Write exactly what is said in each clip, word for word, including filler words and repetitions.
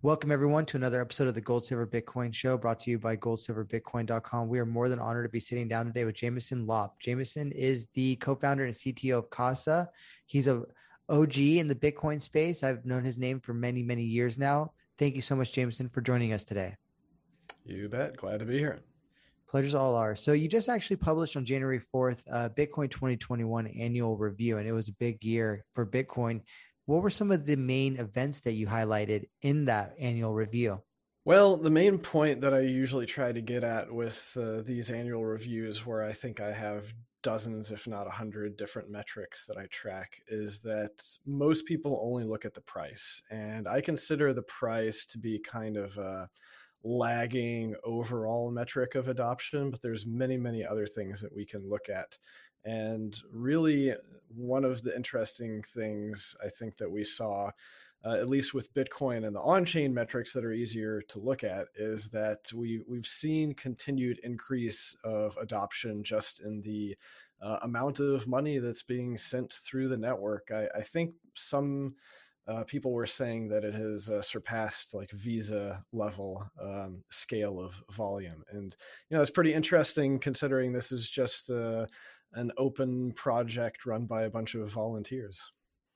Welcome, everyone, to another episode of the Gold Silver Bitcoin Show brought to you by gold silver bitcoin dot com. We are more than honored to be sitting down today with Jameson Lopp. Jameson is the co founder and C T O of Casa. He's a O G in the Bitcoin space. I've known his name for many, many years now. Thank you so much, Jameson, for joining us today. You bet. Glad to be here. Pleasure's all ours. So you just actually published on January fourth, uh, Bitcoin twenty twenty-one annual review, and it was a big year for Bitcoin. What were some of the main events that you highlighted in that annual review? Well, the main point that I usually try to get at with uh, these annual reviews, where I think I have dozens, if not a hundred different metrics that I track, is that most people only look at the price. And I consider the price to be kind of a lagging overall metric of adoption, but there's many, many other things that we can look at. And really, one of the interesting things I think that we saw, uh, at least with Bitcoin and the on-chain metrics that are easier to look at, is that we, we've seen continued increase of adoption just in the uh, amount of money that's being sent through the network. I, I think some uh, people were saying that it has uh, surpassed like Visa level um, scale of volume. And, you know, it's pretty interesting considering this is just uh, an open project run by a bunch of volunteers.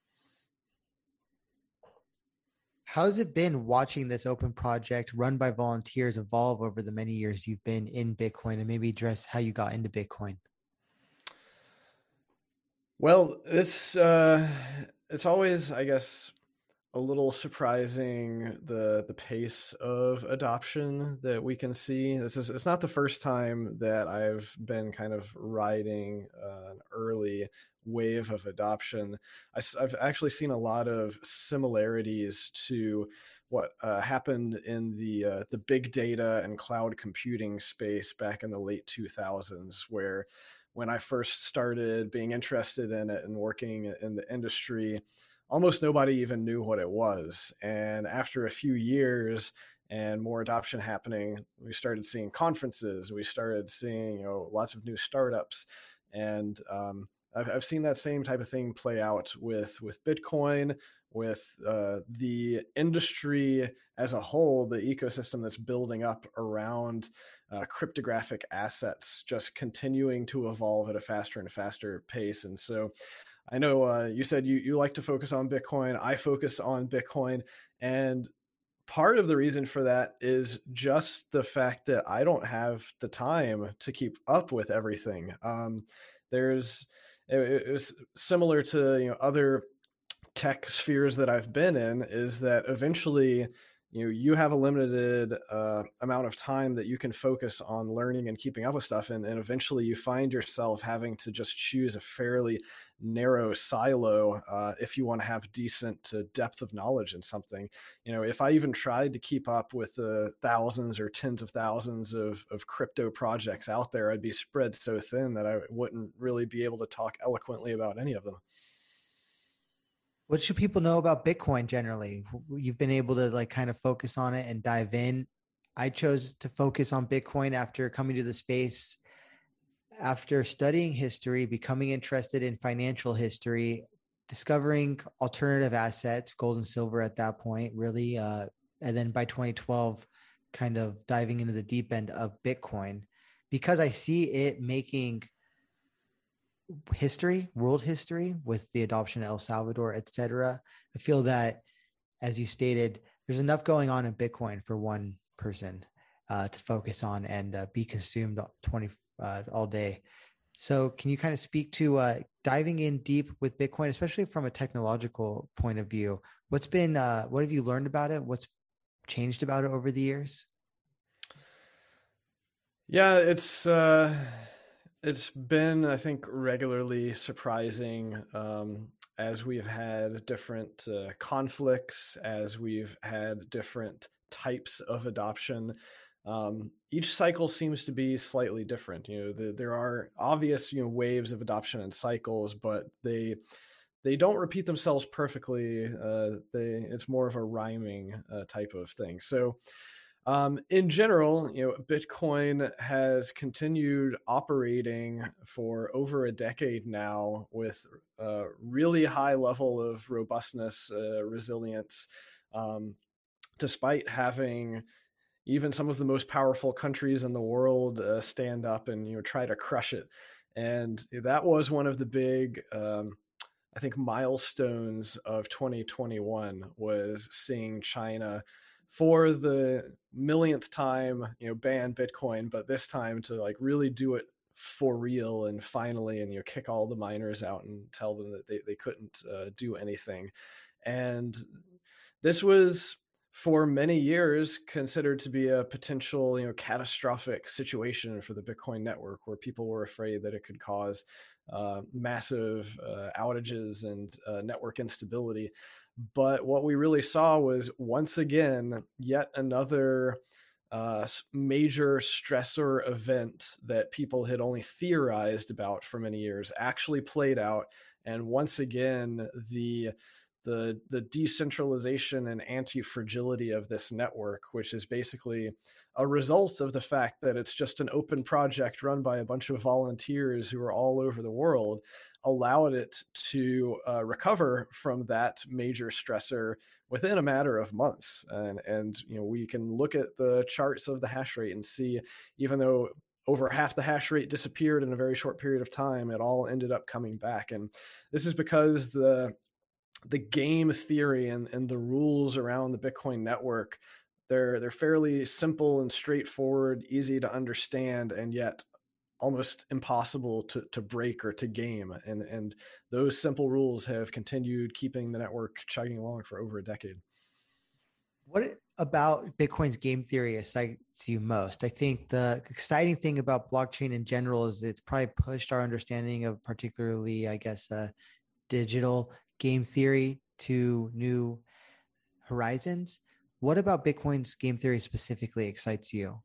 How's it been watching this open project run by volunteers evolve over the many years you've been in Bitcoin, and maybe address how you got into Bitcoin? Well, it's uh, it's always, I guess, a little surprising the the pace of adoption that we can see. This is it's not the first time that I've been kind of riding uh, an early wave of adoption. I, have actually seen a lot of similarities to what uh, happened in the uh, the big data and cloud computing space back in the late two thousands, where when I first started being interested in it and working in the industry, almost nobody even knew what it was. And after a few years and more adoption happening, we started seeing conferences. We started seeing, you know, lots of new startups. And um, I've, I've seen that same type of thing play out with, with Bitcoin, with uh, the industry as a whole, the ecosystem that's building up around uh, cryptographic assets, just continuing to evolve at a faster and faster pace. And so I know uh, you said you, you like to focus on Bitcoin. I focus on Bitcoin. And part of the reason for that is just the fact that I don't have the time to keep up with everything. Um, there's, it, it was similar to, you know, other tech spheres that I've been in, is that eventually, you know, you have a limited uh, amount of time that you can focus on learning and keeping up with stuff. And, and eventually you find yourself having to just choose a fairly narrow silo uh, if you want to have decent uh, depth of knowledge in something. You know, if I even tried to keep up with the thousands or tens of thousands of, of crypto projects out there, I'd be spread so thin that I wouldn't really be able to talk eloquently about any of them. What should people know about Bitcoin generally? You've been able to like kind of focus on it and dive in. I chose to focus on Bitcoin after coming to the space, after studying history, becoming interested in financial history, discovering alternative assets, gold and silver at that point, really. Uh, and then by twenty twelve, kind of diving into the deep end of Bitcoin, because I see it making history, world history, with the adoption of El Salvador, et cetera. I feel that, as you stated, there's enough going on in Bitcoin for one person uh, to focus on and uh, be consumed twenty uh, all day. So can you kind of speak to uh, diving in deep with Bitcoin, especially from a technological point of view? What's been, uh, what have you learned about it? What's changed about it over the years? Yeah, it's uh, it's been, I think, regularly surprising um, as we've had different uh, conflicts, as we've had different types of adoption. Um, each cycle seems to be slightly different. You know, the, there are obvious, you know, waves of adoption and cycles, but they they don't repeat themselves perfectly. Uh, they it's more of a rhyming uh, type of thing. So um, in general, you know, Bitcoin has continued operating for over a decade now with a really high level of robustness, uh, resilience. Um, despite having even some of the most powerful countries in the world uh, stand up and, you know, try to crush it. And that was one of the big, um, I think, milestones of twenty twenty-one, was seeing China for the millionth time, you know, ban Bitcoin, but this time to like really do it for real and finally, and, you know, kick all the miners out and tell them that they, they couldn't uh, do anything. And this was for many years considered to be a potential, you know, catastrophic situation for the Bitcoin network, where people were afraid that it could cause uh, massive uh, outages and uh, network instability. But what we really saw was, once again, yet another uh, major stressor event that people had only theorized about for many years actually played out. And once again, the the the decentralization and anti-fragility of this network, which is basically a result of the fact that it's just an open project run by a bunch of volunteers who are all over the world, allowed it to uh, recover from that major stressor within a matter of months. And and you know, we can look at the charts of the hash rate and see, even though over half the hash rate disappeared in a very short period of time, it all ended up coming back. And this is because the the game theory and, and the rules around the Bitcoin network, they're they're fairly simple and straightforward, easy to understand, and yet almost impossible to, to break or to game. And, and those simple rules have continued keeping the network chugging along for over a decade. What about Bitcoin's game theory excites you most? I think the exciting thing about blockchain in general is it's probably pushed our understanding of, particularly, I guess, uh, digital game theory to new horizons. What about Bitcoin's game theory specifically excites you?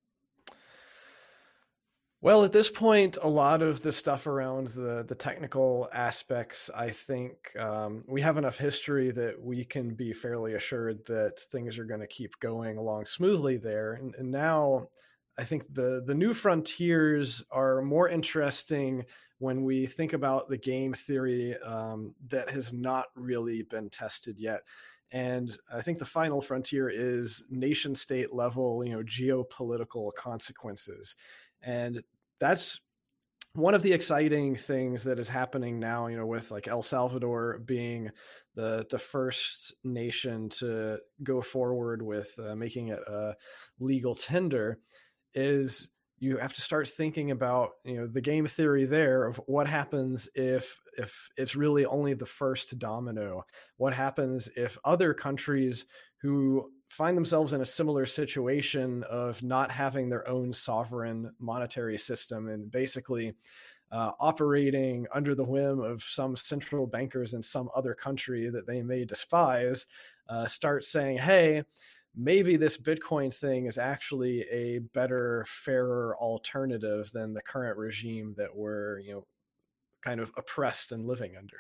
Well, at this point, a lot of the stuff around the the technical aspects, I think um, we have enough history that we can be fairly assured that things are going to keep going along smoothly there. And, and now, I think the the new frontiers are more interesting when we think about the game theory um, that has not really been tested yet. And I think the final frontier is nation state level, you know, geopolitical consequences. And that's one of the exciting things that is happening now, you know, with like El Salvador being the the first nation to go forward with uh, making it a legal tender, is you have to start thinking about, you know, the game theory there of what happens if if it's really only the first domino. What happens if other countries who find themselves in a similar situation of not having their own sovereign monetary system and basically uh, operating under the whim of some central bankers in some other country that they may despise, uh, start saying, hey, maybe this Bitcoin thing is actually a better, fairer alternative than the current regime that we're, you know, kind of oppressed and living under.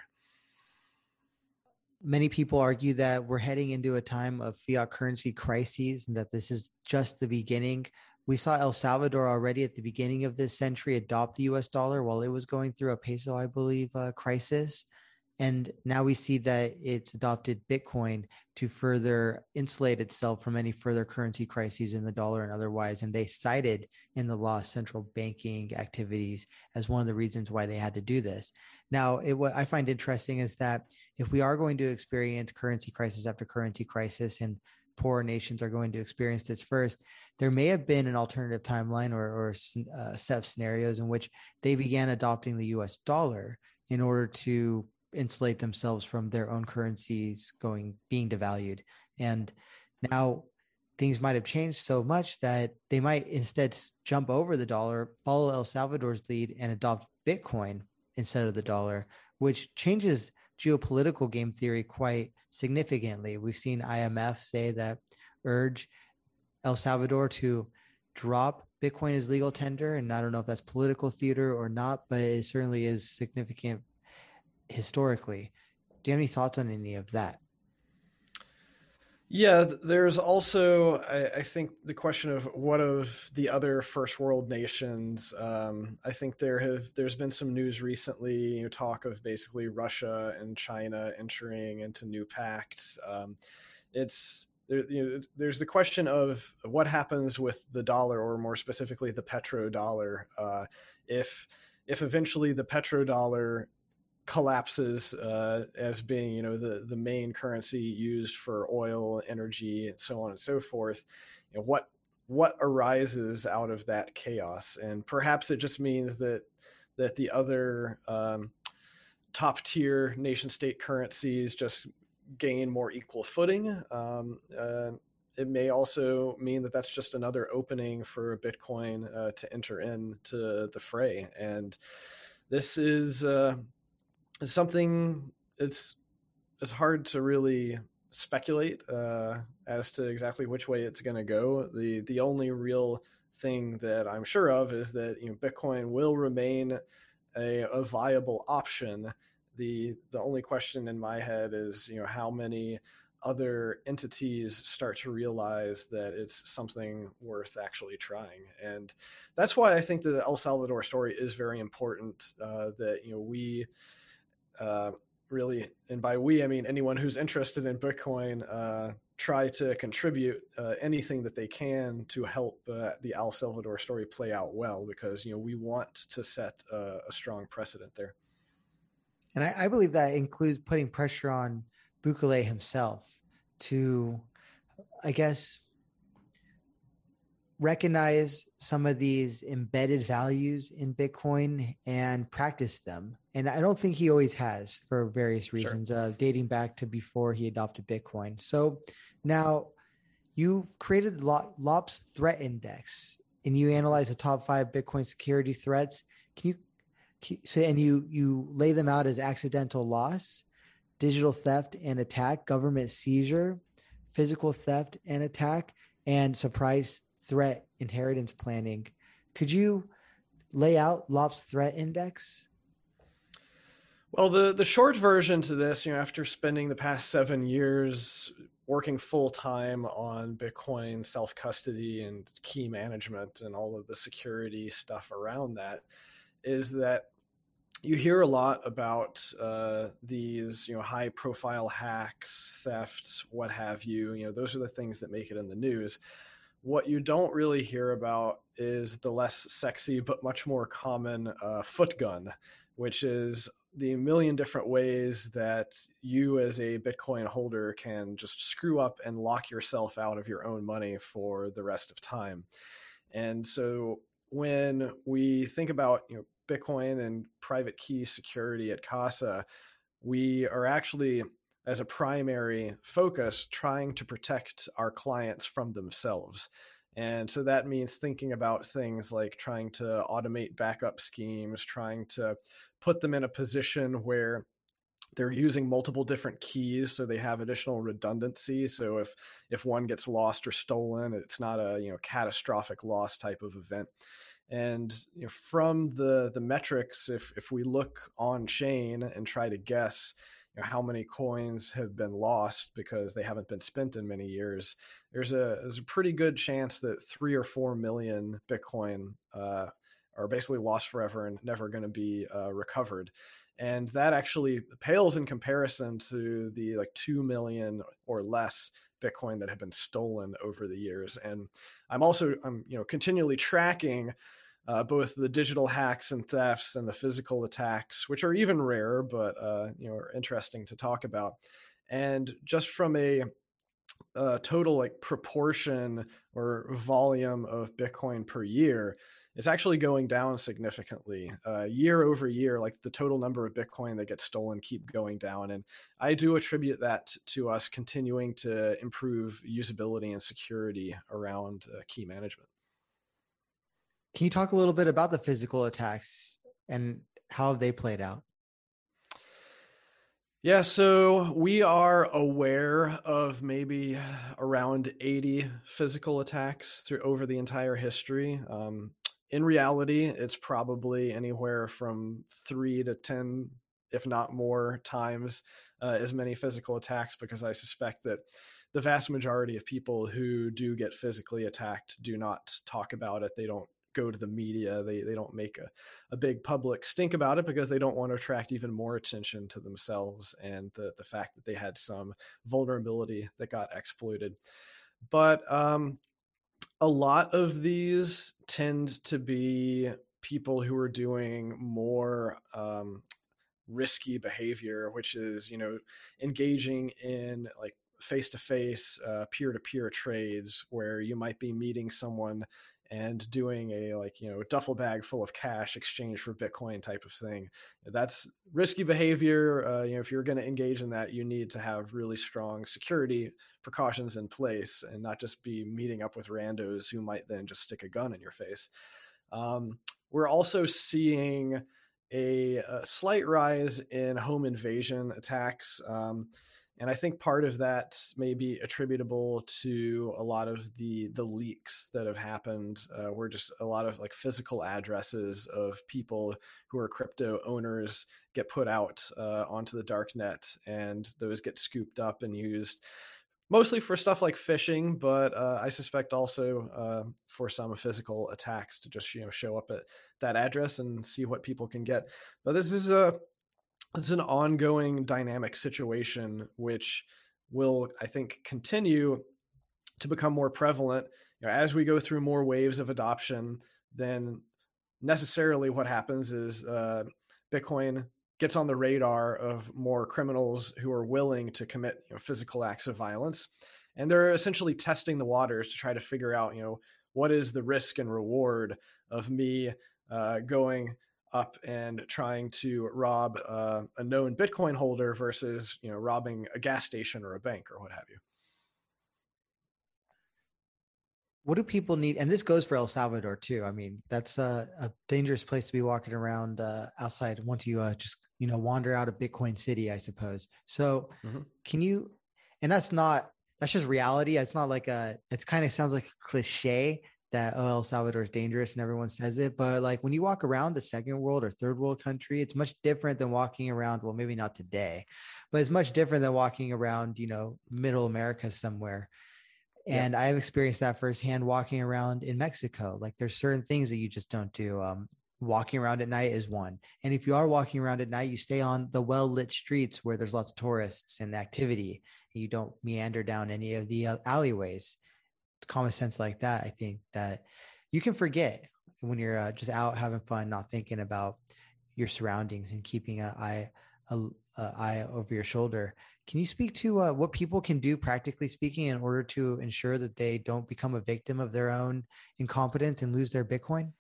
Many people argue that we're heading into a time of fiat currency crises and that this is just the beginning. We saw El Salvador already at the beginning of this century adopt the U S dollar while it was going through a peso, I believe, uh, crisis. And now we see that it's adopted Bitcoin to further insulate itself from any further currency crises in the dollar and otherwise. And they cited in the law central banking activities as one of the reasons why they had to do this. Now, it, what I find interesting is that if we are going to experience currency crisis after currency crisis, and poorer nations are going to experience this first, there may have been an alternative timeline or, or a set of scenarios in which they began adopting the U S dollar in order to insulate themselves from their own currencies going being devalued. And now things might have changed so much that they might instead jump over the dollar, follow El Salvador's lead, and adopt Bitcoin instead of the dollar, which changes geopolitical game theory quite significantly. We've seen I M F say that urge El Salvador to drop Bitcoin as legal tender. And I don't know if that's political theater or not, but it certainly is significant historically. Do you have any thoughts on any of that? Yeah, there's also, I, I think, the question of what of the other first world nations. Um, I think there have there's been some news recently, you know, talk of basically Russia and China entering into new pacts. Um, it's there, you know, there's the question of what happens with the dollar, or more specifically, the petrodollar. Uh, if if eventually the petrodollar collapses uh, as being, you know, the the main currency used for oil, energy, and so on and so forth, you know, what what arises out of that chaos? And perhaps it just means that that the other um, top tier nation state currencies just gain more equal footing. Um, uh, it may also mean that that's just another opening for Bitcoin uh, to enter into the fray. And this is uh, something it's it's hard to really speculate uh, as to exactly which way it's going to go. The the only real thing that I'm sure of is that, you know, Bitcoin will remain a, a viable option. The the only question in my head is, you know, how many other entities start to realize that it's something worth actually trying. And that's why I think that the El Salvador story is very important, uh, that, you know, we uh, really, and by we, I mean anyone who's interested in Bitcoin, uh, try to contribute uh, anything that they can to help uh, the El Salvador story play out well, because, you know, we want to set a, a strong precedent there. And I, I believe that includes putting pressure on Bukele himself to, I guess, recognize some of these embedded values in Bitcoin and practice them. And I don't think he always has, for various reasons, sure. uh, dating back to before he adopted Bitcoin. So now you've created Lops Threat Index, and you analyze the top five Bitcoin security threats. Can you So, and you you lay them out as accidental loss, digital theft and attack, government seizure, physical theft and attack, and surprise threat inheritance planning. Could you lay out Lops Threat Index? Well, the the short version to this, you know, after spending the past seven years working full time on Bitcoin self-custody and key management and all of the security stuff around that, is that you hear a lot about uh, these, you know, high profile hacks, thefts, what have you. You know, those are the things that make it in the news. What you don't really hear about is the less sexy but much more common uh, foot gun, which is the million different ways that you as a Bitcoin holder can just screw up and lock yourself out of your own money for the rest of time. And so when we think about, you know, Bitcoin and private key security at Casa, we are actually, as a primary focus, trying to protect our clients from themselves. And so that means thinking about things like trying to automate backup schemes, trying to put them in a position where they're using multiple different keys so they have additional redundancy. So if if one gets lost or stolen, it's not a, you know, catastrophic loss type of event. And, you know, from the the metrics, if if we look on chain and try to guess, you know, how many coins have been lost because they haven't been spent in many years, there's a there's a pretty good chance that three or four million Bitcoin uh, are basically lost forever and never going to be uh, recovered. And that actually pales in comparison to the like two million or less Bitcoin that have been stolen over the years. And I'm also, I'm, you know, continually tracking uh, both the digital hacks and thefts and the physical attacks, which are even rarer, but, uh, you know, are interesting to talk about. And just from a, a total like proportion or volume of Bitcoin per year, it's actually going down significantly uh, year over year. Like the total number of Bitcoin that gets stolen keep going down. And I do attribute that to us continuing to improve usability and security around uh, key management. Can you talk a little bit about the physical attacks and how they played out? Yeah, so we are aware of maybe around eighty physical attacks through over the entire history. Um, in reality, it's probably anywhere from three to ten, if not more times uh, as many physical attacks, because I suspect that the vast majority of people who do get physically attacked do not talk about it. They don't go to the media. They they don't make a, a big public stink about it because they don't want to attract even more attention to themselves and the, the fact that they had some vulnerability that got exploited. But um, a lot of these tend to be people who are doing more um, risky behavior, which is, you know, engaging in like face-to-face, uh, peer-to-peer trades where you might be meeting someone and doing a like, you know, duffel bag full of cash exchange for Bitcoin type of thing. That's risky behavior. Uh, you know, if you're going to engage in that, you need to have really strong security precautions in place and not just be meeting up with randos who might then just stick a gun in your face. Um, we're also seeing a, a slight rise in home invasion attacks. Um, and I think part of that may be attributable to a lot of the the leaks that have happened, uh, where just a lot of like physical addresses of people who are crypto owners get put out uh, onto the dark net, and those get scooped up and used mostly for stuff like phishing, but uh, I suspect also uh, for some physical attacks to just, you know, show up at that address and see what people can get. But this is a it's an ongoing dynamic situation, which will, I think, continue to become more prevalent. You know, as we go through more waves of adoption, then necessarily what happens is uh, Bitcoin gets on the radar of more criminals who are willing to commit, you know, physical acts of violence. And they're essentially testing the waters to try to figure out, you know, what is the risk and reward of me uh, going up and trying to rob uh, a known Bitcoin holder versus, you know, robbing a gas station or a bank or what have you. What do people need? And this goes for El Salvador too. I mean, that's a, a dangerous place to be walking around uh, outside once you uh, just, you know, wander out of Bitcoin City, I suppose. So mm-hmm. Can you, and that's not, that's just reality. It's not like a, it's kind of sounds like a cliche that, oh, El Salvador is dangerous and everyone says it. But like when you walk around a second world or third world country, it's much different than walking around, well, maybe not today, but it's much different than walking around, you know, middle America somewhere. And yeah. I've experienced that firsthand walking around in Mexico. Like there's certain things that you just don't do. Um, walking around at night is one. And if you are walking around at night, you stay on the well-lit streets where there's lots of tourists and activity. And you don't meander down any of the uh, alleyways. Common sense like that, I think that you can forget when you're uh, just out having fun, not thinking about your surroundings and keeping an eye, a, a eye over your shoulder. Can you speak to uh, what people can do, practically speaking, in order to ensure that they don't become a victim of their own incompetence and lose their Bitcoin?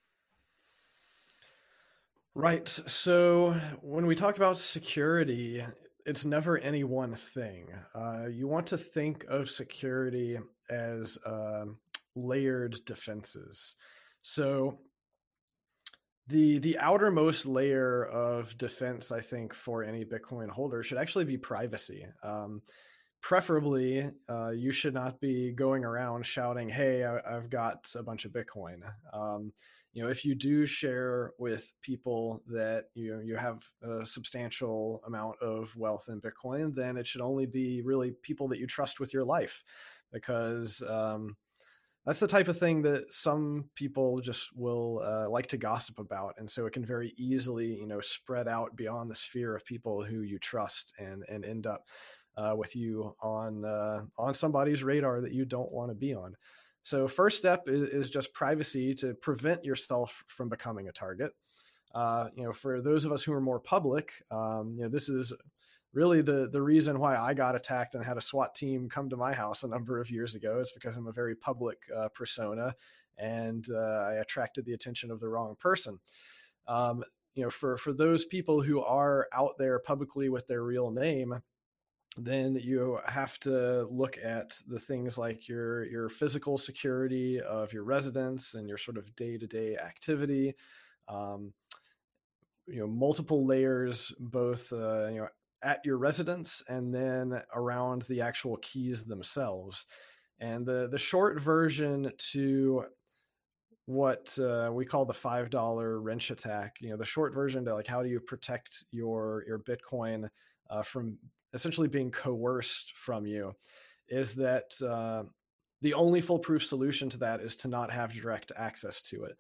Right. So when we talk about security, it's never any one thing. Uh, you want to think of security as uh, layered defenses. So the the outermost layer of defense, I think, for any Bitcoin holder should actually be privacy. Um, preferably, uh, you should not be going around shouting, "Hey, I, I've got a bunch of Bitcoin." Um, you know, if you do share with people that you you have a substantial amount of wealth in Bitcoin, then it should only be really people that you trust with your life, because um, that's the type of thing that some people just will uh, like to gossip about, and so it can very easily, you know, spread out beyond the sphere of people who you trust, and and end up uh, with you on uh, on somebody's radar that you don't want to be on. So first step is, is just privacy to prevent yourself from becoming a target. Uh, you know, for those of us who are more public, um, you know, this is really the the reason why I got attacked and had a SWAT team come to my house a number of years ago. Is because I'm a very public uh, persona, and uh, I attracted the attention of the wrong person. Um, you know, for for those people who are out there publicly with their real name, then you have to look at the things like your your physical security of your residence and your sort of day-to-day activity. Um, you know, multiple layers, both uh, you know, at your residence and then around the actual keys themselves. And the the short version to what uh, we call the five dollar wrench attack, you know, the short version to like how do you protect your your Bitcoin uh, from essentially being coerced from you, is that uh, the only foolproof solution to that is to not have direct access to it.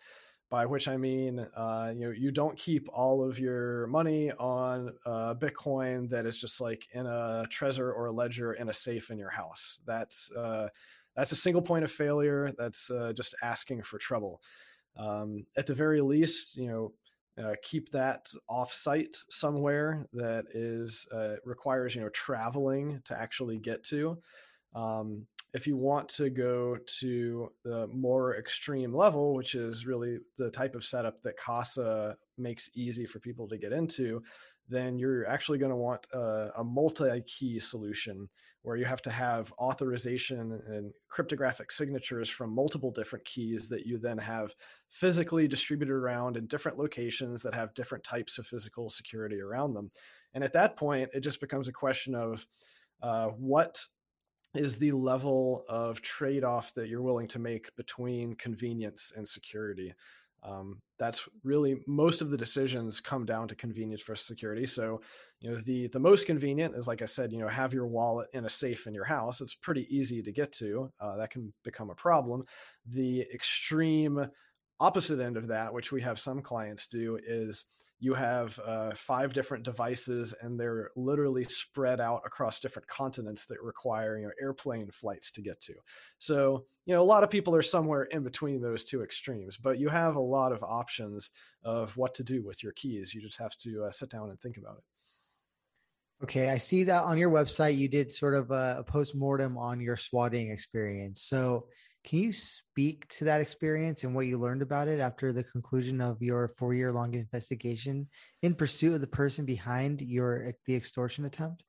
by which I mean, uh, you know, you don't keep all of your money on uh, Bitcoin that is just like in a Trezor or a ledger in a safe in your house. That's uh, that's a single point of failure. That's uh, just asking for trouble. Um, at the very least, you know, uh, keep that off-site somewhere that is uh, requires you know traveling to actually get to. Um, if you want to go to the more extreme level, which is really the type of setup that Casa makes easy for people to get into, then you're actually going to want a, a multi-key solution where you have to have authorization and cryptographic signatures from multiple different keys that you then have physically distributed around in different locations that have different types of physical security around them. And at that point, it just becomes a question of uh, what is the level of trade-off that you're willing to make between convenience and security. Um, that's really most of the decisions come down to convenience versus security. So, you know, the the most convenient is, like I said, you know, have your wallet in a safe in your house. It's pretty easy to get to. Uh, that can become a problem. The extreme opposite end of that, which we have some clients do, is you have uh, five different devices and they're literally spread out across different continents that require, you know, airplane flights to get to. So, you know, a lot of people are somewhere in between those two extremes, but you have a lot of options of what to do with your keys. You just have to uh, sit down and think about it. Okay, I see that on your website you did sort of a, a post-mortem on your swatting experience. So can you speak to that experience and what you learned about it after the conclusion of your four-year-long investigation in pursuit of the person behind your the extortion attempt?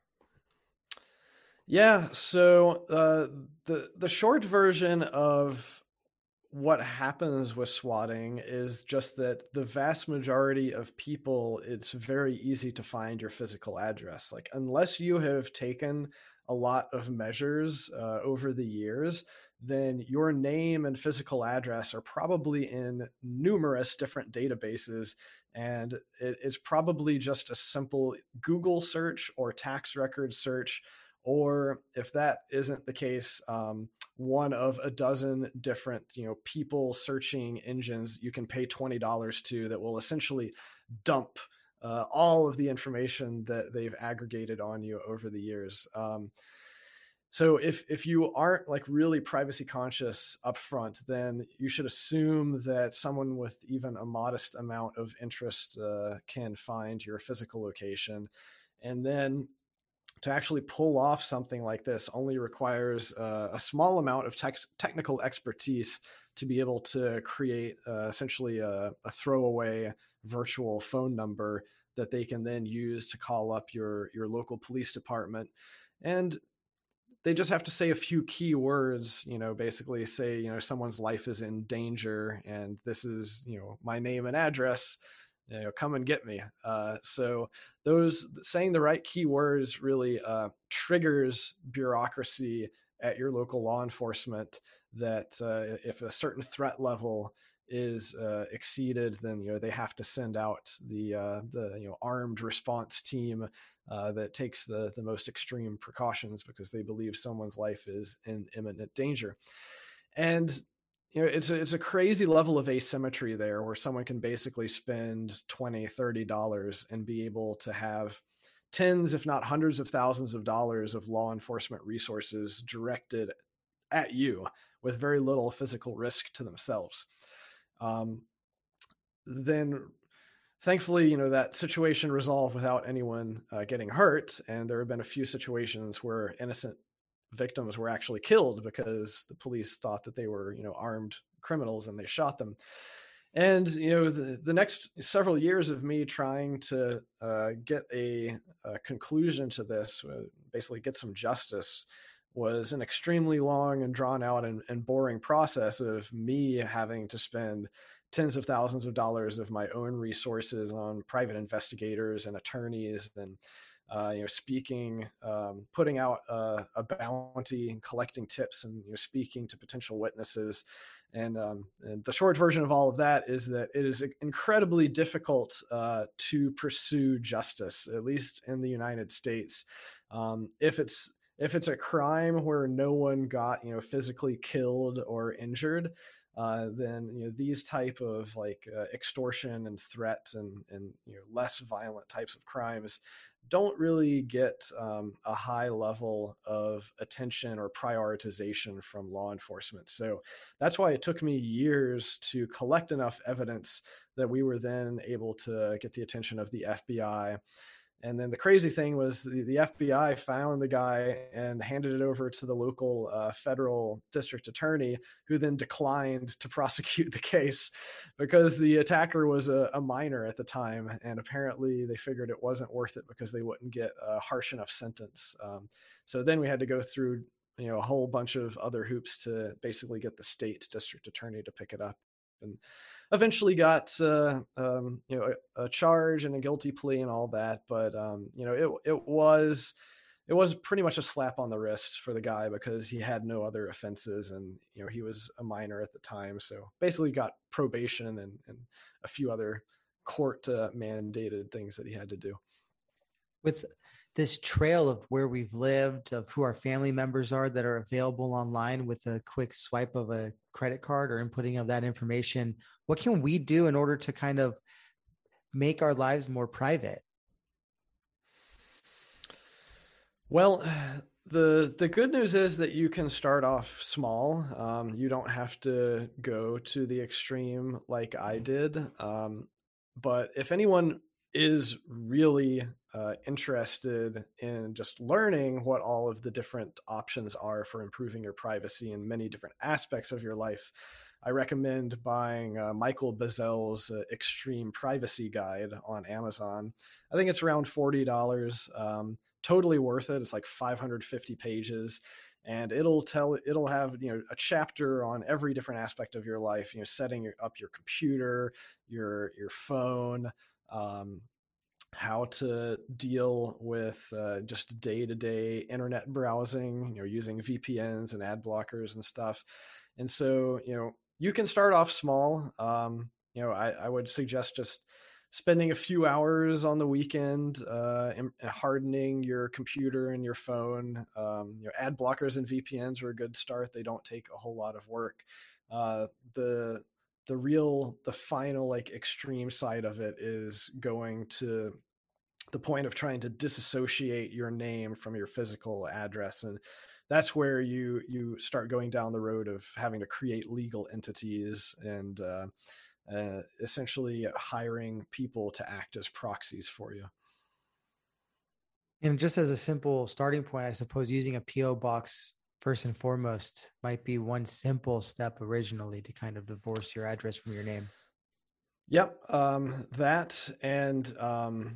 Yeah, so uh, the the short version of what happens with swatting is just that the vast majority of people, it's very easy to find your physical address. Like, unless you have taken a lot of measures uh, over the years, then your name and physical address are probably in numerous different databases. And it, it's probably just a simple Google search or tax record search. Or if that isn't the case, um, one of a dozen different, you know, people searching engines you can pay twenty dollars to that will essentially dump uh, all of the information that they've aggregated on you over the years. Um, so if if you aren't like really privacy conscious upfront, then you should assume that someone with even a modest amount of interest uh, can find your physical location. And then to actually pull off something like this only requires uh, a small amount of tech- technical expertise to be able to create uh, essentially a, a throwaway virtual phone number that they can then use to call up your, your local police department. And they just have to say a few key words, you know, basically say, you know, someone's life is in danger and this is, you know, my name and address. You know, come and get me. Uh, so those saying the right keywords really uh, triggers bureaucracy at your local law enforcement. That uh, if a certain threat level is uh, exceeded, then you know they have to send out the uh, the you know armed response team uh, that takes the the most extreme precautions because they believe someone's life is in imminent danger. And you know, it's a, it's a crazy level of asymmetry there where someone can basically spend twenty, thirty dollars and be able to have tens, if not hundreds of thousands of dollars of law enforcement resources directed at you with very little physical risk to themselves. Um, then thankfully, you know, that situation resolved without anyone uh, getting hurt. And there have been a few situations where innocent victims were actually killed because the police thought that they were, you know, armed criminals and they shot them. And, you know, the, the next several years of me trying to uh, get a, a conclusion to this, uh, basically get some justice, was an extremely long and drawn out and, and boring process of me having to spend tens of thousands of dollars of my own resources on private investigators and attorneys and Uh, you know, speaking, um, putting out uh, a bounty and collecting tips and, you know, speaking to potential witnesses. And, um, and the short version of all of that is that it is incredibly difficult uh, to pursue justice, at least in the United States. Um, if it's If it's a crime where no one got, you know, physically killed or injured, uh, then, you know, these type of like uh, extortion and threats and, and, you know, less violent types of crimes don't really get um, a high level of attention or prioritization from law enforcement. So that's why it took me years to collect enough evidence that we were then able to get the attention of the F B I. And then the crazy thing was the, the F B I found the guy and handed it over to the local uh, federal district attorney, who then declined to prosecute the case because the attacker was a, a minor at the time. And apparently they figured it wasn't worth it because they wouldn't get a harsh enough sentence. Um, so then we had to go through, you know, a whole bunch of other hoops to basically get the state district attorney to pick it up. And eventually got uh, um, you know a, a charge and a guilty plea and all that, but um, you know it it was it was pretty much a slap on the wrist for the guy because he had no other offenses, and you know he was a minor at the time, so basically got probation and, and a few other court uh, mandated things that he had to do. With this trail of where we've lived, of who our family members are that are available online with a quick swipe of a credit card or inputting of that information, what can we do in order to kind of make our lives more private? Well, the the good news is that you can start off small. Um, you don't have to go to the extreme like I did. Um, but if anyone is really uh, interested in just learning what all of the different options are for improving your privacy in many different aspects of your life, I recommend buying uh, Michael Bazel's uh, Extreme Privacy Guide on Amazon. I think it's around forty dollars. Um, totally worth it. It's like five hundred fifty pages. And it'll tell, it'll have, you know, a chapter on every different aspect of your life, you know, setting up your computer, your, your phone, um, how to deal with uh, just day-to-day internet browsing, you know, using V P Ns and ad blockers and stuff. And so, you know, you can start off small. Um, you know, I, I would suggest just spending a few hours on the weekend uh, and hardening your computer and your phone. Um, you know, ad blockers and V P Ns are a good start. They don't take a whole lot of work. Uh, the the real, the final like extreme side of it is going to the point of trying to disassociate your name from your physical address. And that's where you, you start going down the road of having to create legal entities and uh, uh, essentially hiring people to act as proxies for you. And just as a simple starting point, I suppose using a P O box first and foremost might be one simple step originally to kind of divorce your address from your name. Yep. Um, that and um,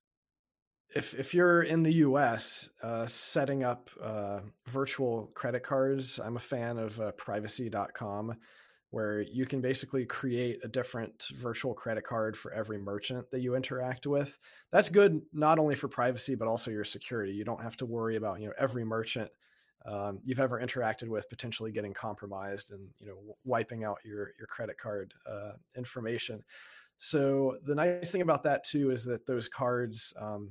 if if you're in the U S, uh, setting up uh, virtual credit cards, I'm a fan of uh, privacy dot com, where you can basically create a different virtual credit card for every merchant that you interact with. That's good not only for privacy, but also your security. You don't have to worry about, you know, every merchant um, you've ever interacted with potentially getting compromised and, you know, wiping out your, your credit card uh, information. So the nice thing about that too is that those cards, um,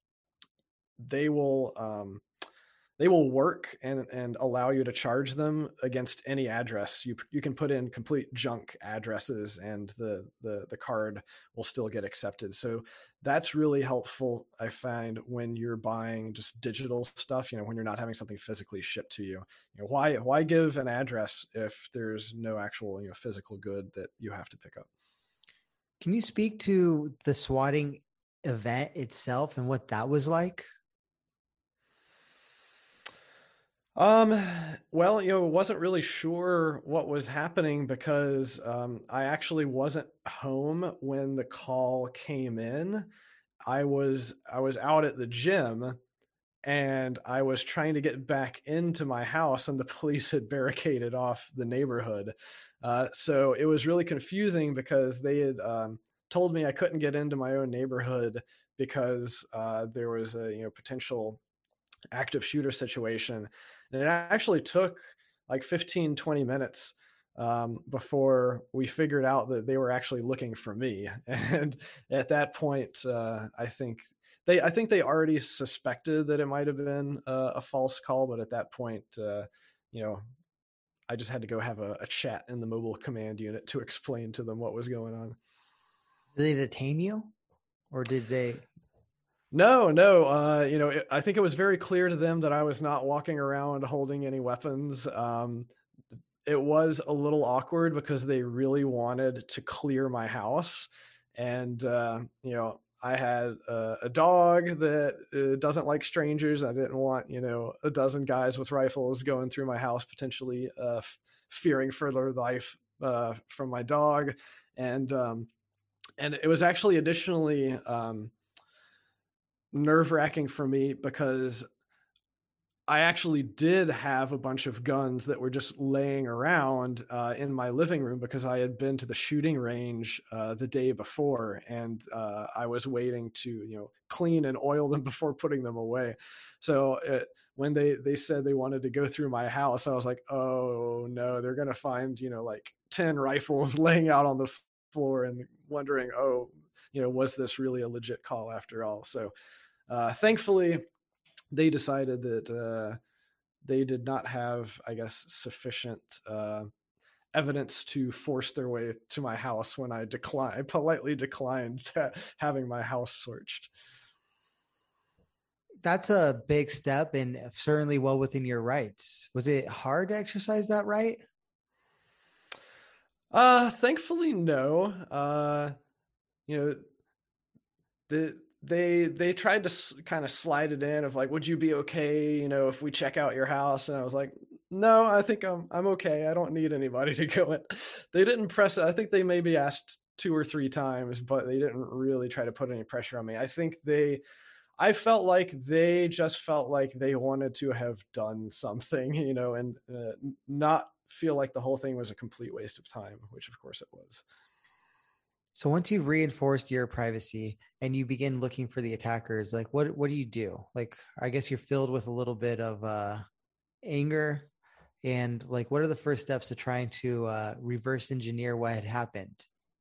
they will um, they will work and, and allow you to charge them against any address. You you can put in complete junk addresses and the, the, the card will still get accepted. So that's really helpful, I find, when you're buying just digital stuff, you know, when you're not having something physically shipped to you. You know, why why give an address if there's no actual, you know, physical good that you have to pick up? Can you speak to the swatting event itself and what that was like? Um, well, you know, wasn't really sure what was happening because um, I actually wasn't home when the call came in. I was I was out at the gym and I was trying to get back into my house and the police had barricaded off the neighborhood. Uh, so it was really confusing because they had um, told me I couldn't get into my own neighborhood because uh, there was a, you know, potential active shooter situation. And it actually took like fifteen, twenty minutes um, before we figured out that they were actually looking for me. And at that point, uh, I think they, I think they already suspected that it might have been a, a false call, but at that point, uh, you know, I just had to go have a, a chat in the mobile command unit to explain to them what was going on. Did they detain you, or did they? No, no. Uh, you know, it, I think it was very clear to them that I was not walking around holding any weapons. Um, it was a little awkward because they really wanted to clear my house, and uh, you know, I had a, a dog that uh, doesn't like strangers. I didn't want, you know, a dozen guys with rifles going through my house, potentially uh, f- fearing for their life uh, from my dog, and um, and it was actually additionally. Um, nerve wracking for me because I actually did have a bunch of guns that were just laying around uh, in my living room because I had been to the shooting range uh, the day before, and uh, I was waiting to, you know, clean and oil them before putting them away. So it, when they they said they wanted to go through my house, I was like, oh no, they're gonna find, you know, like ten rifles laying out on the floor, and wondering, oh, you know, was this really a legit call after all? So uh, thankfully, they decided that uh, they did not have, I guess, sufficient uh, evidence to force their way to my house when I declined, politely declined having my house searched. That's a big step, and certainly well within your rights. Was it hard to exercise that right? Uh, thankfully, no. Uh, you know, the they they tried to s- kind of slide it in of like, would you be okay, you know, if we check out your house? And I was like, no, I think i'm i'm okay, I don't need anybody to go in. They didn't press it. I think they maybe asked two or three times, but they didn't really try to put any pressure on me. I think they I felt like they just felt like they wanted to have done something, you know, and uh, not feel like the whole thing was a complete waste of time, which of course it was. So once you've reinforced your privacy and you begin looking for the attackers, like what what do you do? Like I guess you're filled with a little bit of uh anger, and like what are the first steps to trying to uh reverse engineer what had happened?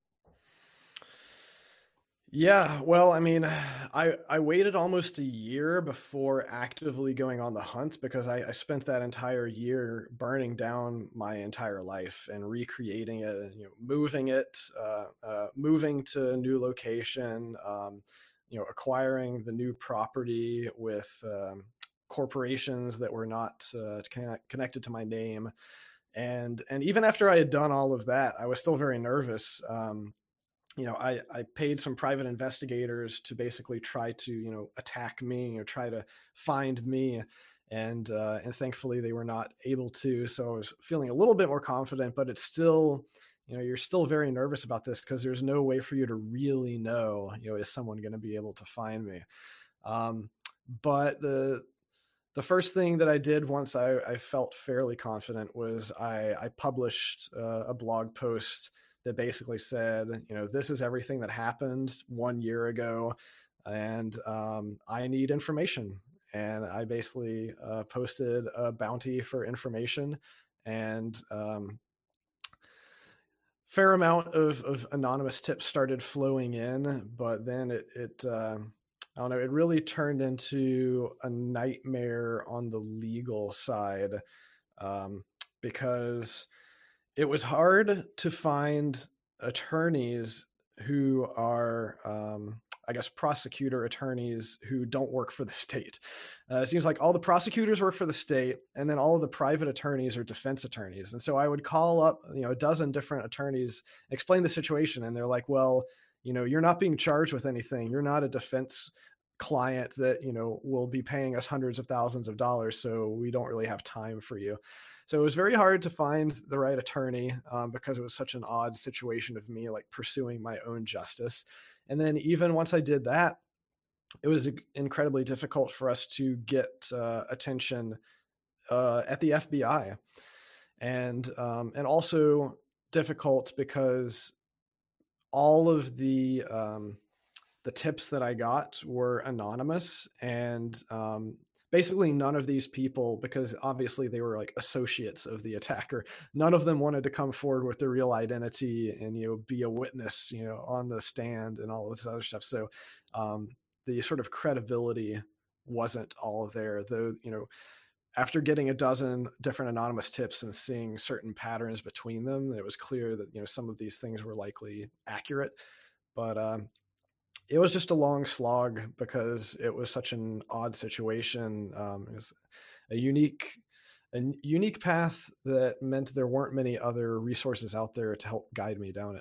Yeah, well, I mean, I I waited almost a year before actively going on the hunt because I, I spent that entire year burning down my entire life and recreating it, you know, moving it, uh, uh, moving to a new location, um, you know, acquiring the new property with um, corporations that were not uh, connect, connected to my name, and and even after I had done all of that, I was still very nervous. Um, you know, I, I paid some private investigators to basically try to, you know, attack me or try to find me. And, uh, and thankfully they were not able to. So I was feeling a little bit more confident, but it's still, you know, you're still very nervous about this because there's no way for you to really know, you know, is someone going to be able to find me? Um, but the, the first thing that I did once I, I felt fairly confident was I, I published uh, a blog post that basically said, you know, this is everything that happened one year ago, and um, I need information. And I basically uh, posted a bounty for information, and um, fair amount of, of anonymous tips started flowing in, but then it, it uh, I don't know, it really turned into a nightmare on the legal side, um, because it was hard to find attorneys who are, um, I guess, prosecutor attorneys who don't work for the state. Uh, it seems like all the prosecutors work for the state, and then all of the private attorneys are defense attorneys. And so I would call up, you know, a dozen different attorneys, explain the situation, and they're like, "Well, you know, you're not being charged with anything. You're not a defense client that, you know, will be paying us hundreds of thousands of dollars, so we don't really have time for you." So it was very hard to find the right attorney, um, because it was such an odd situation of me like pursuing my own justice. And then even once I did that, it was incredibly difficult for us to get uh, attention uh, at the F B I, and um, and also difficult because all of the um, the tips that I got were anonymous, and um, basically none of these people, because obviously they were like associates of the attacker, none of them wanted to come forward with their real identity and, you know, be a witness, you know, on the stand and all this other stuff. So um, the sort of credibility wasn't all there, though, you know, after getting a dozen different anonymous tips and seeing certain patterns between them, it was clear that, you know, some of these things were likely accurate. But um, it was just a long slog because it was such an odd situation. Um, it was a unique, a unique path that meant there weren't many other resources out there to help guide me down it.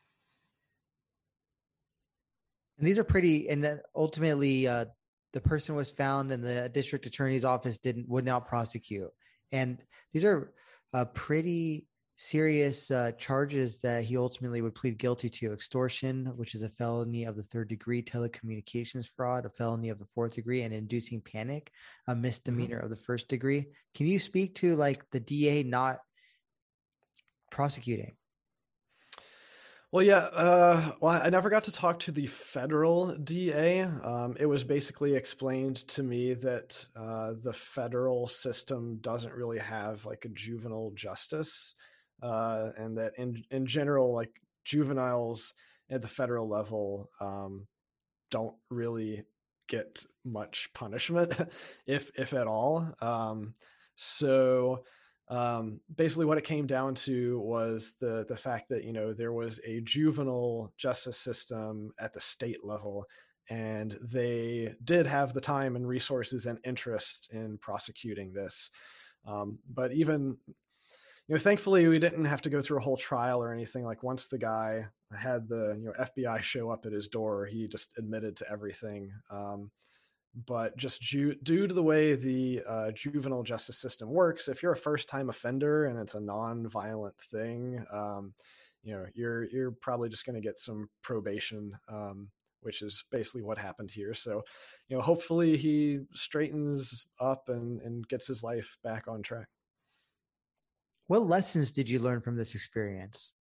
And these are pretty, and then ultimately uh, the person was found and the district attorney's office didn't, would not prosecute. And these are uh, pretty serious uh, charges that he ultimately would plead guilty to: extortion, which is a felony of the third degree, telecommunications fraud, a felony of the fourth degree, and inducing panic, a misdemeanor mm-hmm. of the first degree. Can you speak to like the D A not prosecuting? Well, yeah. Uh, well, I never got to talk to the federal D A. Um, it was basically explained to me that uh, the federal system doesn't really have like a juvenile justice, uh, and that in in general, like juveniles at the federal level um, don't really get much punishment, if if at all. Um, so. Um, basically what it came down to was the the fact that, you know, there was a juvenile justice system at the state level, and they did have the time and resources and interest in prosecuting this. Um, but even, you know, thankfully we didn't have to go through a whole trial or anything. Like once the guy had the, you know, F B I show up at his door, he just admitted to everything. Um, But just ju- due to the way the uh, juvenile justice system works, if you're a first-time offender and it's a non-violent thing, um, you know, you're you're probably just going to get some probation, um, which is basically what happened here. So, you know, hopefully he straightens up and and gets his life back on track. What lessons did you learn from this experience?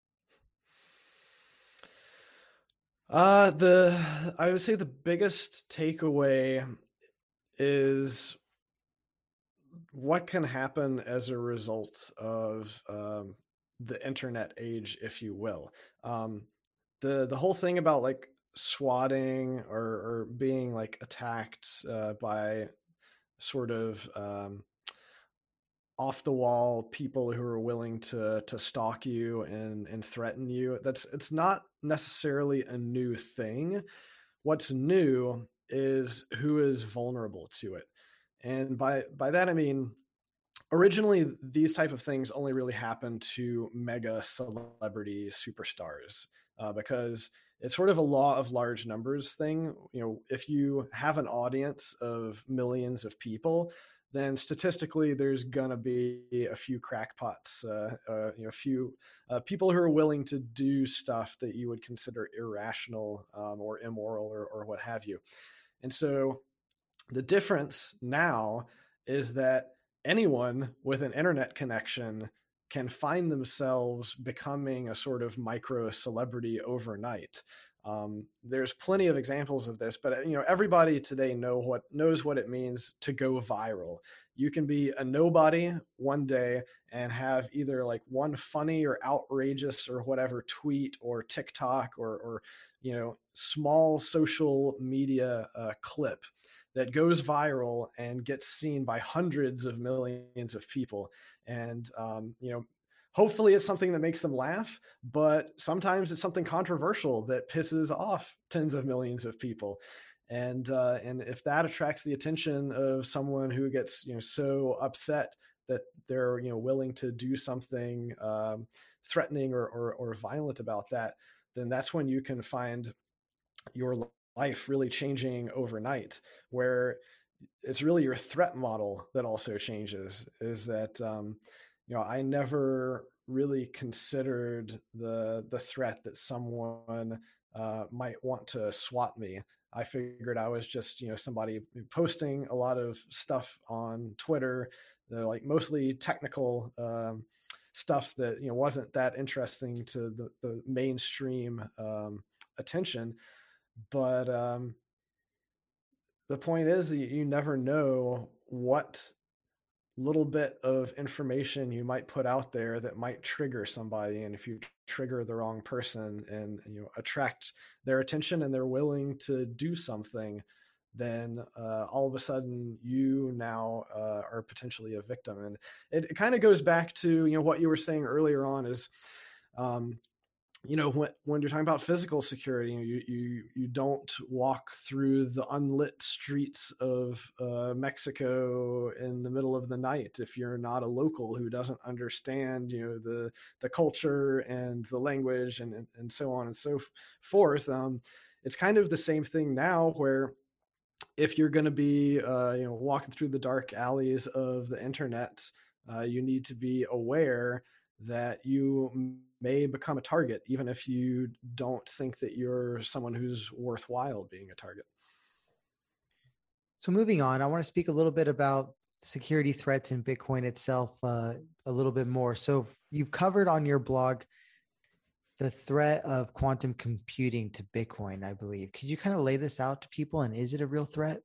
Uh, the I would say the biggest takeaway is what can happen as a result of um, the internet age, if you will. Um, the the whole thing about like swatting or, or being like attacked uh, by sort of um, off the wall people who are willing to to stalk you and and threaten you. That's it's not necessarily a new thing. What's new is who is vulnerable to it. And by by that I mean, originally these type of things only really happened to mega celebrity superstars, uh, because it's sort of a law of large numbers thing. You know, if you have an audience of millions of people, then statistically there's going to be a few crackpots, uh, uh, you know, a few uh, people who are willing to do stuff that you would consider irrational um, or immoral or, or what have you. And so the difference now is that anyone with an internet connection can find themselves becoming a sort of micro celebrity overnight. Um, there's plenty of examples of this, but you know, everybody today know what knows what it means to go viral. You can be a nobody one day and have either like one funny or outrageous or whatever tweet or TikTok or, or you know, small social media uh, clip that goes viral and gets seen by hundreds of millions of people. And, um, you know, hopefully it's something that makes them laugh, but sometimes it's something controversial that pisses off tens of millions of people. And, uh, and if that attracts the attention of someone who gets, you know, so upset that they're, you know, willing to do something um, threatening or, or, or violent about that, then that's when you can find your life really changing overnight, where it's really your threat model that also changes. Is that, um, you know, I never really considered the the threat that someone uh, might want to swat me. I figured I was just, you know, somebody posting a lot of stuff on Twitter, the like mostly technical um, stuff that, you know, wasn't that interesting to the, the mainstream um, attention. But um, the point is that you never know what little bit of information you might put out there that might trigger somebody. And if you trigger the wrong person and, you know, attract their attention and they're willing to do something, then uh, all of a sudden you now uh, are potentially a victim. And it, it kind of goes back to, you know, what you were saying earlier on is, um, you know, when, when you're talking about physical security, you, you, you don't walk through the unlit streets of uh, Mexico in the middle of the night if you're not a local who doesn't understand, you know, the, the culture and the language and, and, and so on and so forth. Um, it's kind of the same thing now, where if you're going to be, uh, you know, walking through the dark alleys of the internet, uh, you need to be aware that you may become a target, even if you don't think that you're someone who's worthwhile being a target. So moving on, I want to speak a little bit about security threats in Bitcoin itself uh, a little bit more. So you've covered on your blog the threat of quantum computing to Bitcoin, I believe. Could you kind of lay this out to people, and is it a real threat?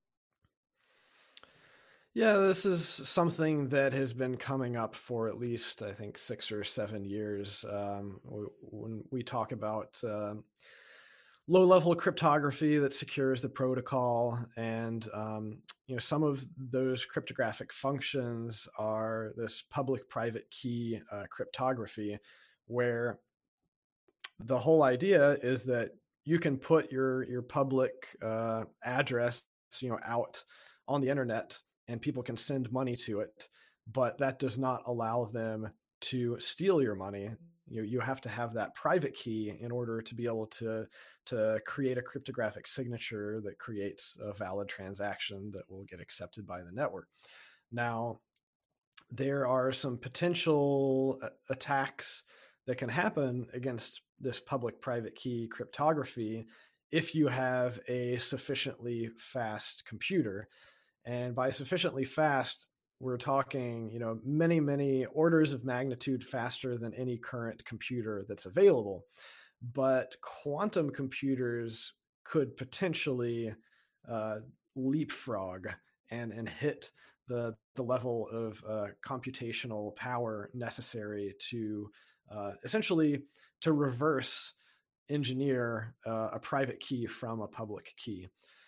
Yeah, this is something that has been coming up for at least, I think, six or seven years. Um, when we talk about uh, low-level cryptography that secures the protocol, and um, you know, some of those cryptographic functions are this public-private key uh, cryptography, where the whole idea is that you can put your your public uh, address, you know, out on the internet, and people can send money to it, but that does not allow them to steal your money. You you have to have that private key in order to be able to to create a cryptographic signature that creates a valid transaction that will get accepted by the network. Now, there are some potential attacks that can happen against this public-private key cryptography if you have a sufficiently fast computer. And by sufficiently fast, we're talking, you know, many, many orders of magnitude faster than any current computer that's available. But quantum computers could potentially uh, leapfrog and, and hit the, the level of uh, computational power necessary to uh, essentially to reverse engineer uh, a private key from a public key.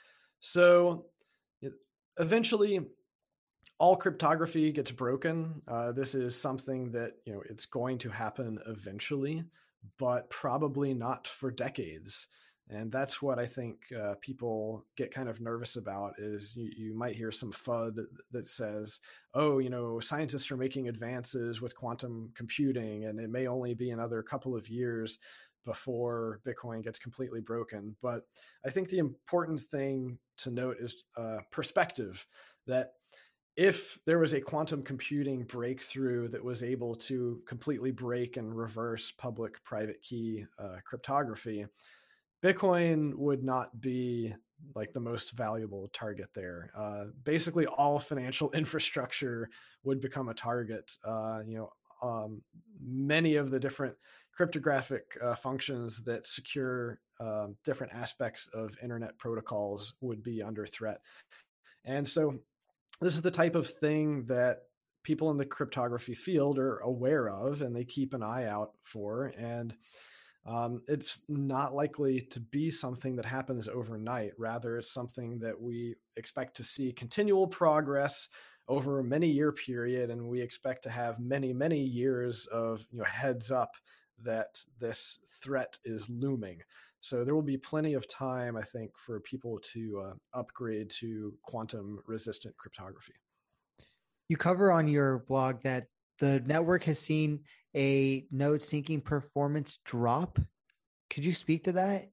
So eventually, all cryptography gets broken. Uh, this is something that, you know, it's going to happen eventually, but probably not for decades. And that's what I think uh, people get kind of nervous about, is you, you might hear some F U D that says, oh, you know, scientists are making advances with quantum computing, and it may only be another couple of years before Bitcoin gets completely broken. But I think the important thing to note is uh, perspective, that if there was a quantum computing breakthrough that was able to completely break and reverse public-private key uh, cryptography, Bitcoin would not be like the most valuable target there. Uh, basically, all financial infrastructure would become a target. Uh, you know, um, many of the different cryptographic uh, functions that secure uh, different aspects of internet protocols would be under threat. And so this is the type of thing that people in the cryptography field are aware of, and they keep an eye out for. And um, it's not likely to be something that happens overnight. Rather, it's something that we expect to see continual progress over a many year period. And we expect to have many, many years of, you know, heads up that this threat is looming. So there will be plenty of time, I think, for people to uh, upgrade to quantum resistant cryptography. You cover on your blog that the network has seen a node syncing performance drop. Could you speak to that?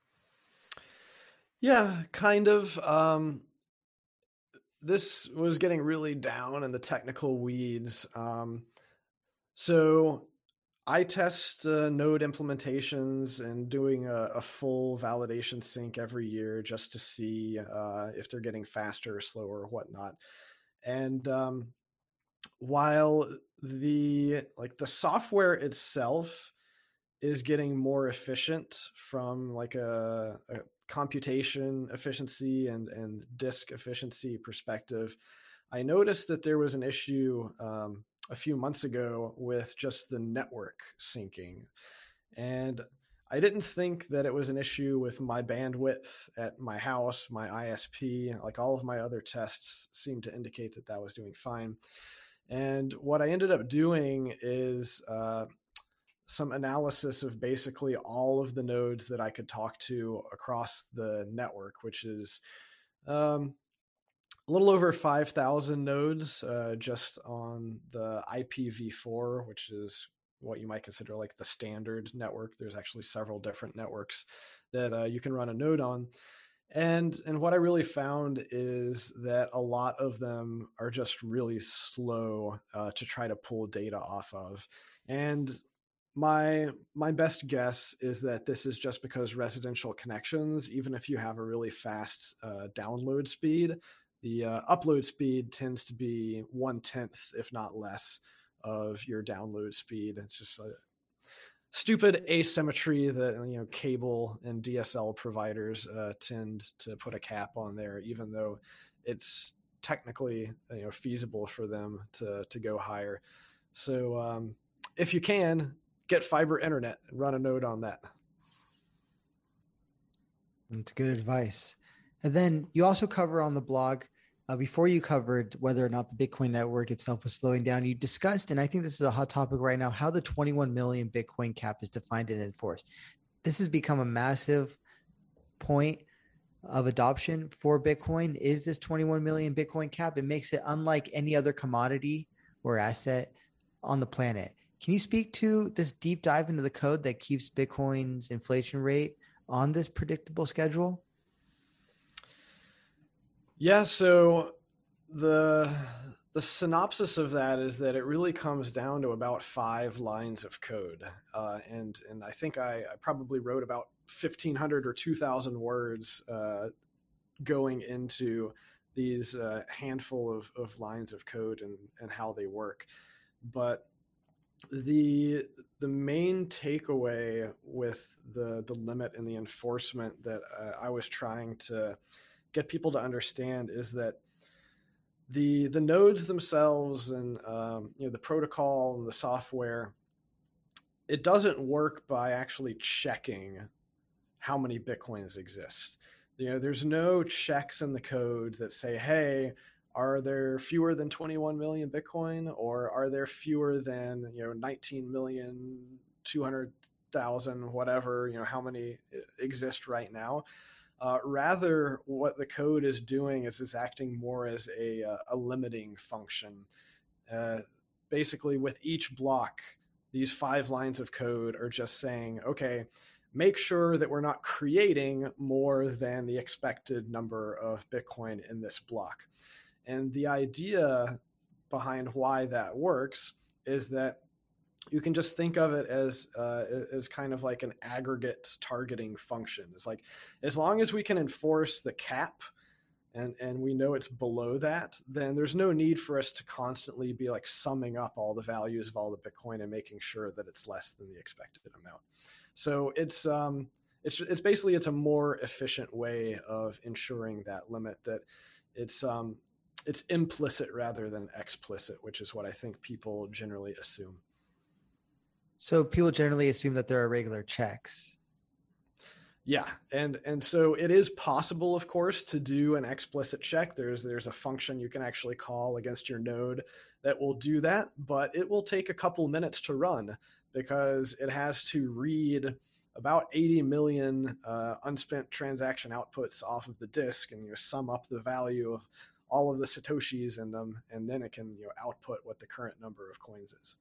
Yeah, kind of. Um, this was getting really down in the technical weeds. Um, so I test uh, node implementations and doing a, a full validation sync every year just to see uh, if they're getting faster or slower or whatnot. And um, while the like the software itself is getting more efficient from like a, a computation efficiency and and disk efficiency perspective, I noticed that there was an issue um, a few months ago with just the network syncing. And I didn't think that it was an issue with my bandwidth at my house, my I S P, like all of my other tests seemed to indicate that that was doing fine. And what I ended up doing is uh, some analysis of basically all of the nodes that I could talk to across the network, which is um, a little over five thousand nodes uh, just on the I P v four, which is what you might consider like the standard network. There's actually several different networks that uh, you can run a node on. And and what I really found is that a lot of them are just really slow uh, to try to pull data off of. And my my best guess is that this is just because residential connections, even if you have a really fast uh, download speed, the uh, upload speed tends to be one tenth, if not less, of your download speed. It's just a stupid asymmetry that, you know, cable and D S L providers uh, tend to put a cap on there, even though it's technically, you know, feasible for them to to go higher. So um, if you can, get fiber internet and run a node on that. That's good advice. And then you also cover on the blog, uh, before you covered whether or not the Bitcoin network itself was slowing down, you discussed, and I think this is a hot topic right now, how the twenty-one million Bitcoin cap is defined and enforced. This has become a massive point of adoption for Bitcoin. Is this twenty-one million Bitcoin cap? It makes it unlike any other commodity or asset on the planet. Can you speak to this deep dive into the code that keeps Bitcoin's inflation rate on this predictable schedule? Yeah, so the the synopsis of that is that it really comes down to about five lines of code, uh, and and I think I, I probably wrote about fifteen hundred or two thousand words uh, going into these uh, handful of, of lines of code and and how they work, but the the main takeaway with the the limit and the enforcement that uh, I was trying to get people to understand is that the the nodes themselves and um, you know, the protocol and the software, it doesn't work by actually checking how many Bitcoins exist. You know, there's no checks in the code that say, hey, are there fewer than twenty-one million Bitcoin, or are there fewer than, you know, nineteen million two hundred thousand, whatever, you know, how many exist right now. Uh, rather, what the code is doing is it's acting more as a, a limiting function. Uh, basically, with each block, these five lines of code are just saying, okay, make sure that we're not creating more than the expected number of Bitcoin in this block. And the idea behind why that works is that you can just think of it as uh, as kind of like an aggregate targeting function. It's like, as long as we can enforce the cap and, and we know it's below that, then there's no need for us to constantly be like summing up all the values of all the Bitcoin and making sure that it's less than the expected amount. So it's um, it's it's basically it's a more efficient way of ensuring that limit, that it's um, it's implicit rather than explicit, which is what I think people generally assume. So people generally assume that there are regular checks. Yeah, and and so it is possible, of course, to do an explicit check. There's there's a function you can actually call against your node that will do that, but it will take a couple minutes to run because it has to read about eighty million uh, unspent transaction outputs off of the disk, and you sum up the value of all of the Satoshis in them, and then it can, you know, output what the current number of coins is.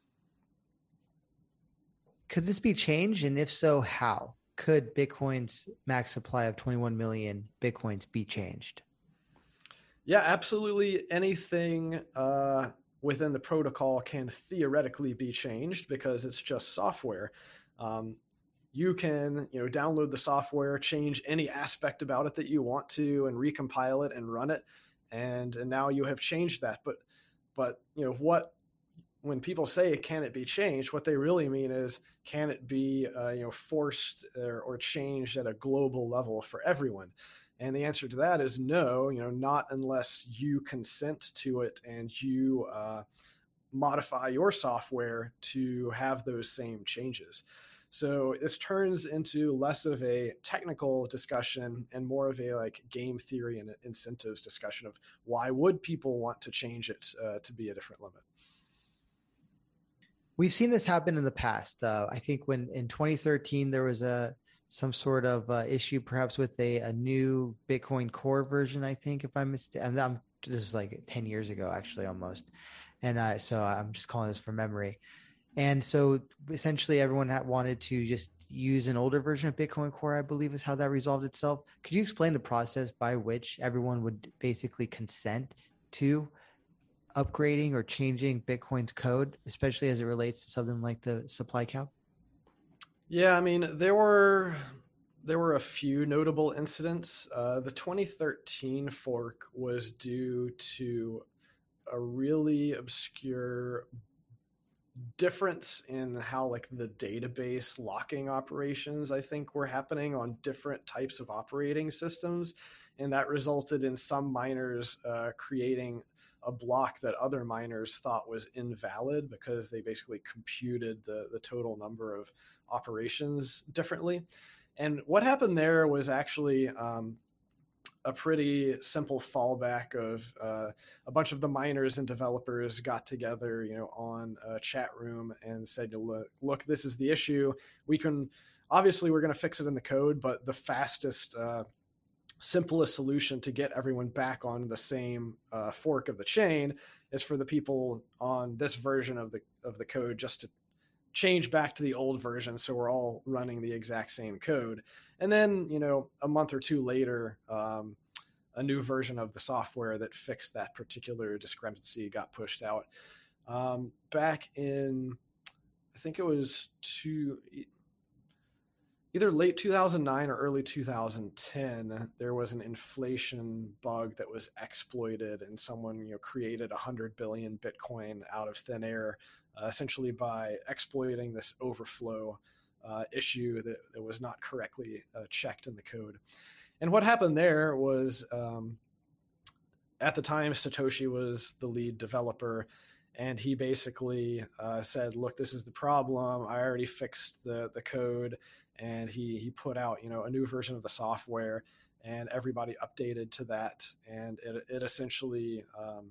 Could this be changed? And if so, how? Could Bitcoin's max supply of twenty-one million Bitcoins be changed? Yeah, absolutely. Anything uh, within the protocol can theoretically be changed because it's just software. Um, you can, you know, download the software, change any aspect about it that you want to, and recompile it and run it, and, and now you have changed that. But, but you know what? When people say can it be changed, what they really mean is, can it be uh, you know forced or, or changed at a global level for everyone? And the answer to that is no. You know, not unless you consent to it and you uh, modify your software to have those same changes. So this turns into less of a technical discussion and more of a like game theory and incentives discussion of why would people want to change it uh, to be a different limit. We've seen this happen in the past. Uh, I think when in twenty thirteen there was a some sort of uh, issue, perhaps with a, a new Bitcoin Core version. I think, if I'm mistaken, I'm, this is like ten years ago, actually, almost. And uh, so I'm just calling this from memory. And so essentially, everyone had wanted to just use an older version of Bitcoin Core, I believe, is how that resolved itself. Could you explain the process by which everyone would basically consent to upgrading or changing Bitcoin's code, especially as it relates to something like the supply cap? Yeah, I mean, there were there were a few notable incidents. Uh, the twenty thirteen fork was due to a really obscure difference in how like the database locking operations I think were happening on different types of operating systems, and that resulted in some miners uh, creating a block that other miners thought was invalid because they basically computed the the total number of operations differently. And what happened there was actually um, a pretty simple fallback of uh, a bunch of the miners and developers got together, you know, on a chat room and said, look, look, this is the issue. We can, obviously we're going to fix it in the code, but the fastest, uh, simplest solution to get everyone back on the same uh, fork of the chain is for the people on this version of the, of the code just to change back to the old version. So we're all running the exact same code. And then, you know, a month or two later, um, a new version of the software that fixed that particular discrepancy got pushed out. Um, back in, I think it was two, either late two thousand nine or early two thousand ten, there was an inflation bug that was exploited, and someone, you know, created one hundred billion Bitcoin out of thin air, uh, essentially by exploiting this overflow uh, issue that, that was not correctly uh, checked in the code. And what happened there was, um, at the time, Satoshi was the lead developer, and he basically uh, said, look, this is the problem. I already fixed the, the code. And he, he put out, you know, a new version of the software, and everybody updated to that. And it, it essentially, um,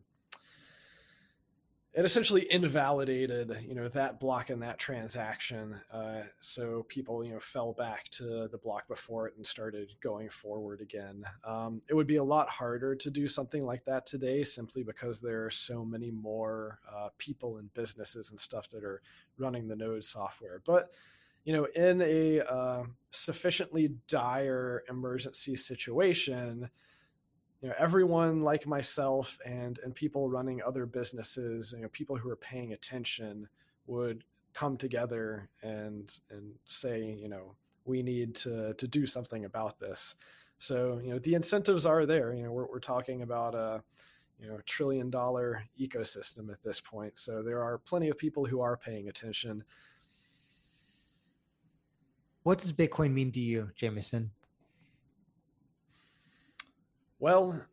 it essentially invalidated, you know, that block and that transaction. Uh, so people, you know, fell back to the block before it and started going forward again. Um, it would be a lot harder to do something like that today, simply because there are so many more uh, people and businesses and stuff that are running the Node software. But, you know, in a uh, sufficiently dire emergency situation, you know, everyone like myself and and people running other businesses, you know, people who are paying attention would come together and and say, you know, we need to to do something about this. So, you know, the incentives are there. You know, we're we're talking about a, you know, trillion dollar ecosystem at this point. So there are plenty of people who are paying attention. What does Bitcoin mean to you, Jameson? Well,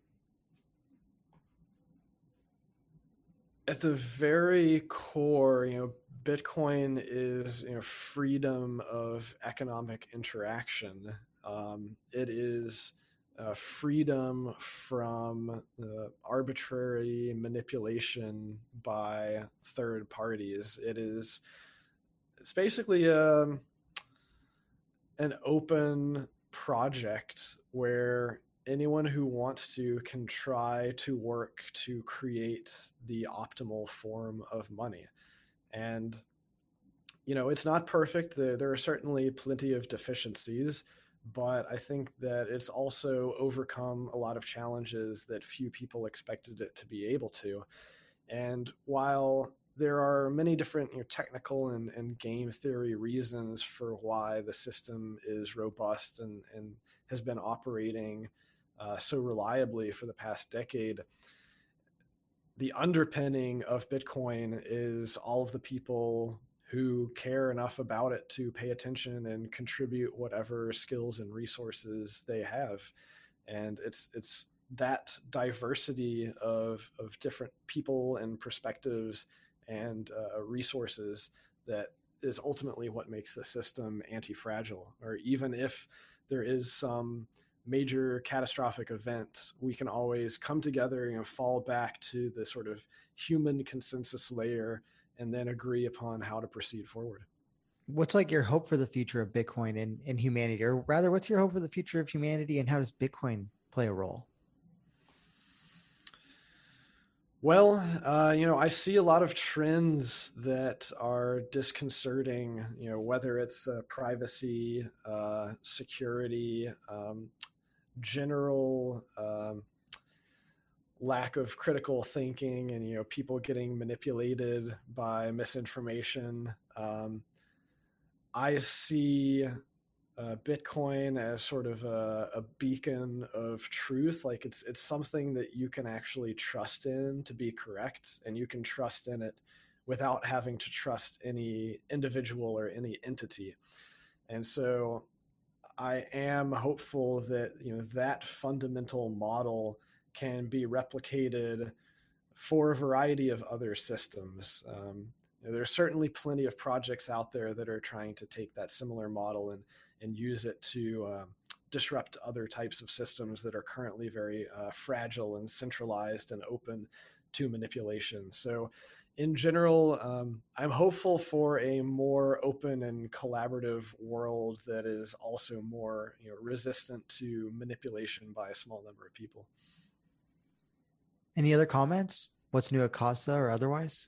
at the very core, you know, Bitcoin is, you know, freedom of economic interaction. Um, it is uh, freedom from the arbitrary manipulation by third parties. It is, it's basically a, an open project where anyone who wants to can try to work to create the optimal form of money. And, you know, it's not perfect. There, there are certainly plenty of deficiencies, but I think that it's also overcome a lot of challenges that few people expected it to be able to. And while there are many different, you know, technical and, and game theory reasons for why the system is robust and, and has been operating uh, so reliably for the past decade, the underpinning of Bitcoin is all of the people who care enough about it to pay attention and contribute whatever skills and resources they have. And it's it's that diversity of of different people and perspectives and uh, resources that is ultimately what makes the system anti-fragile. Or even if there is some major catastrophic event, we can always come together and, you know, fall back to the sort of human consensus layer and then agree upon how to proceed forward. What's like your hope for the future of Bitcoin and, and humanity, or rather, what's your hope for the future of humanity, and how does Bitcoin play a role? Well, uh, you know, I see a lot of trends that are disconcerting, you know, whether it's uh, privacy, uh, security, um, general um, lack of critical thinking, and, you know, people getting manipulated by misinformation. Um, I see uh, Bitcoin as sort of a, a beacon of truth. Like it's it's something that you can actually trust in to be correct, and you can trust in it without having to trust any individual or any entity. And so I am hopeful that, you know, that fundamental model can be replicated for a variety of other systems. Um, you know, there's certainly plenty of projects out there that are trying to take that similar model and and use it to um, disrupt other types of systems that are currently very uh, fragile and centralized and open to manipulation. So in general, um, I'm hopeful for a more open and collaborative world that is also more, you know, resistant to manipulation by a small number of people. Any other comments? What's new at Casa or otherwise?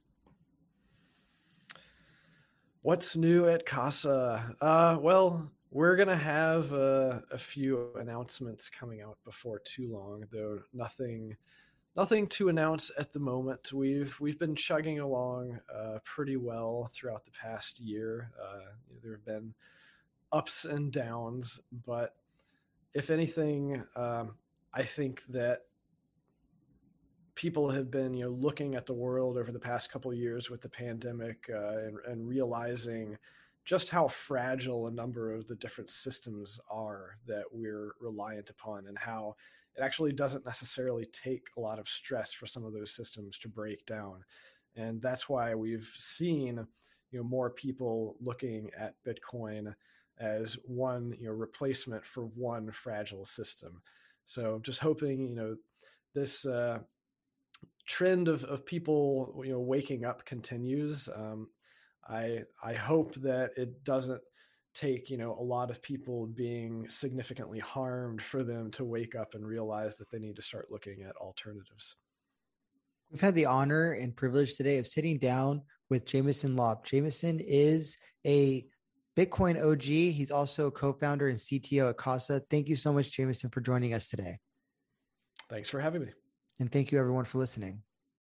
What's new at Casa? Uh, well, we're going to have uh, a few announcements coming out before too long, though nothing nothing to announce at the moment. We've we've been chugging along uh, pretty well throughout the past year. Uh, there have been ups and downs, but if anything, um, I think that people have been, you know, looking at the world over the past couple of years with the pandemic uh, and, and realizing just how fragile a number of the different systems are that we're reliant upon, and how it actually doesn't necessarily take a lot of stress for some of those systems to break down. And that's why we've seen, you know, more people looking at Bitcoin as one, you know, replacement for one fragile system. So just hoping, you know, this uh, trend of, of people, you know, waking up continues. Um, I I hope that it doesn't take, you know, a lot of people being significantly harmed for them to wake up and realize that they need to start looking at alternatives. We've had the honor and privilege today of sitting down with Jameson Lopp. Jameson is a Bitcoin O G. He's also co-founder and C T O at Casa. Thank you so much, Jameson, for joining us today. Thanks for having me. And thank you, everyone, for listening.